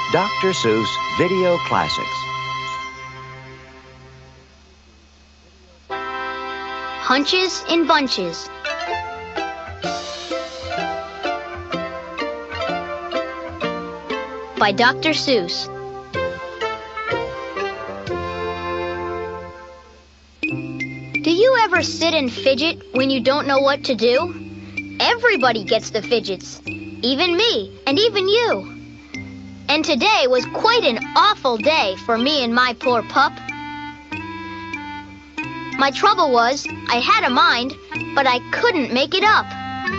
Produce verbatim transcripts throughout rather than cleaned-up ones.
Doctor Seuss Video Classics. Hunches in Bunches. By Doctor Seuss. Do you ever sit and fidget when you don't know what to do? Everybody gets the fidgets, even me and even you. And today was quite an awful day for me and my poor pup. My trouble was, I had a mind, but I couldn't make it up.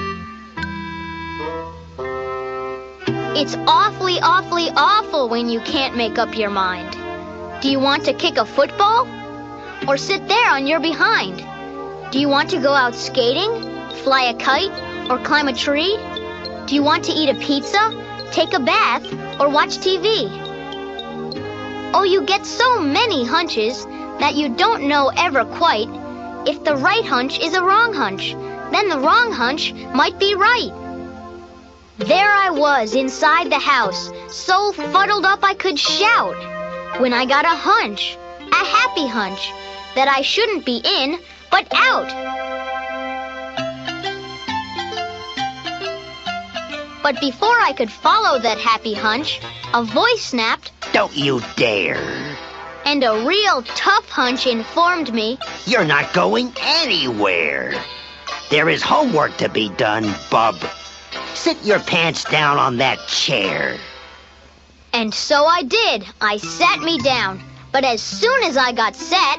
It's awfully, awfully awful when you can't make up your mind. Do you want to kick a football? Or sit there on your behind? Do you want to go out skating, fly a kite, or climb a tree? Do you want to eat a pizza, take a bath, or watch T V? Oh, you get so many hunches that you don't know ever quite if the right hunch is a wrong hunch. Then the wrong hunch might be right. There I was inside the house, so fuddled up I could shout, when I got a hunch, a happy hunch, that I shouldn't be in, but out. But before I could follow that happy hunch, a voice snapped, "Don't you dare!" And a real tough hunch informed me, "You're not going anywhere. There is homework to be done, bub. Sit your pants down on that chair." And so I did. I sat me down. But as soon as I got set,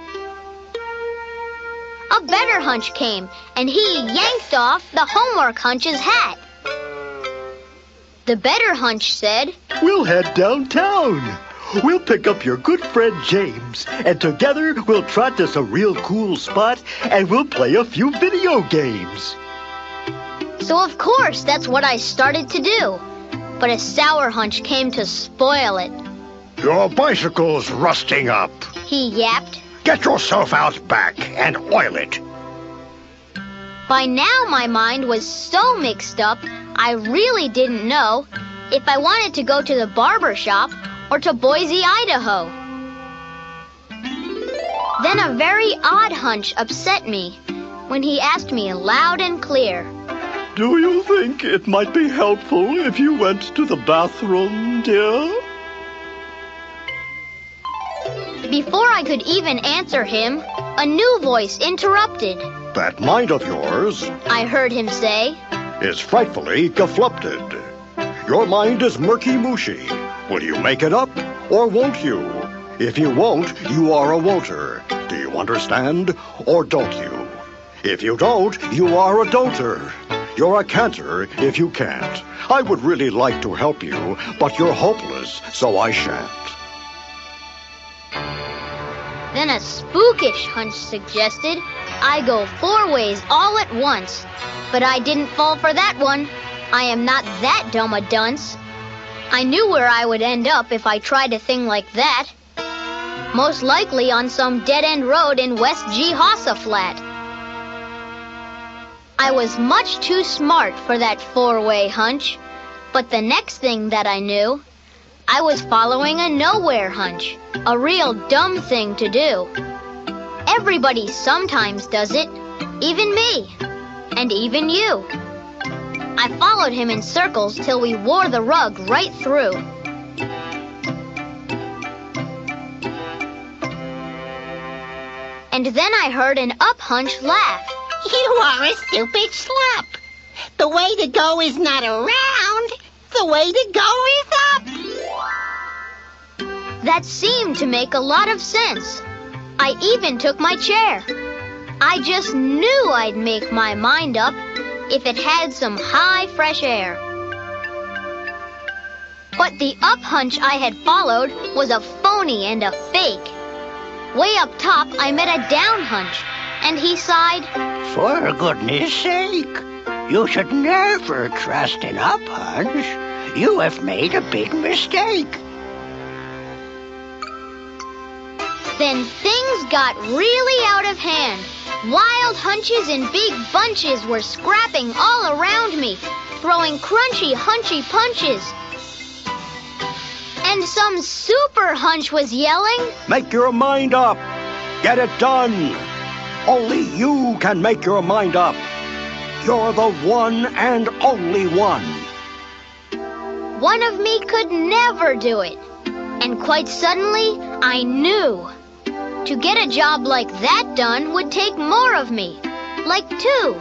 a better hunch came, and he yanked off the homework hunch's hat. The better hunch said, "We'll head downtown. We'll pick up your good friend James, and together we'll trot to some real cool spot, and we'll play a few video games." So of course that's what I started to do. But a sour hunch came to spoil it. "Your bicycle's rusting up. He yapped. Get yourself out back and oil it." By now my mind was so mixed up, I really didn't know if I wanted to go to the barber shop or to Boise, Idaho. Then a very odd hunch upset me when he asked me loud and clear, "Do you think it might be helpful if you went to the bathroom, dear?" Before I could even answer him, a new voice interrupted. "That mind of yours," I heard him say, "is frightfully geflupted. Your mind is murky-mushy. Will you make it up, or won't you? If you won't, you are a won'ter. Do you understand, or don't you? If you don't, you are a don'ter. You're a canter if you can't. I would really like to help you, but you're hopeless, so I shan't." Then a spookish hunch suggested I go four ways all at once. But I didn't fall for that one. I am not that dumb a dunce. I knew where I would end up if I tried a thing like that. Most likely on some dead-end road in West Jehossa Flat. I was much too smart for that four-way hunch. But the next thing that I knew, I was following a nowhere hunch. A real dumb thing to do. Everybody sometimes does it. Even me. And even you. I followed him in circles till we wore the rug right through. And then I heard an up hunch laugh. "You are a stupid slop. The way to go is not around. The way to go is up." That seemed to make a lot of sense. I even took my chair. I just knew I'd make my mind up if it had some high, fresh air. But the up hunch I had followed was a phony and a fake. Way up top, I met a down hunch, and he sighed, "For goodness sake, you should never trust an up hunch. You have made a big mistake." Then things got really out of hand. Wild hunches in big bunches were scrapping all around me, throwing crunchy, hunchy punches. And some super hunch was yelling, Make your mind up. Get it done. Only you can make your mind up. You're the one and only one. one of me could never do it. And quite suddenly, I knew. To get a job like that done would take more of me. Like two.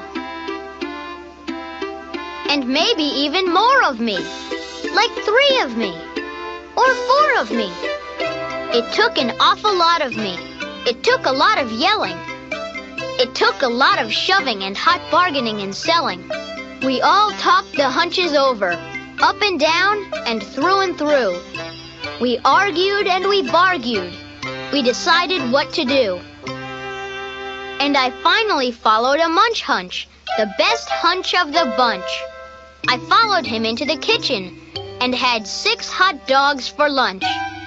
And maybe even more of me. Like three of me. Or four of me. It took an awful lot of me. It took a lot of yelling. It took a lot of shoving and hot bargaining and selling. We all talked the hunches over, up and down and through and through. We argued and we bargued. We decided what to do. And I finally followed a munch hunch, the best hunch of the bunch. I followed him into the kitchen and had six hot dogs for lunch.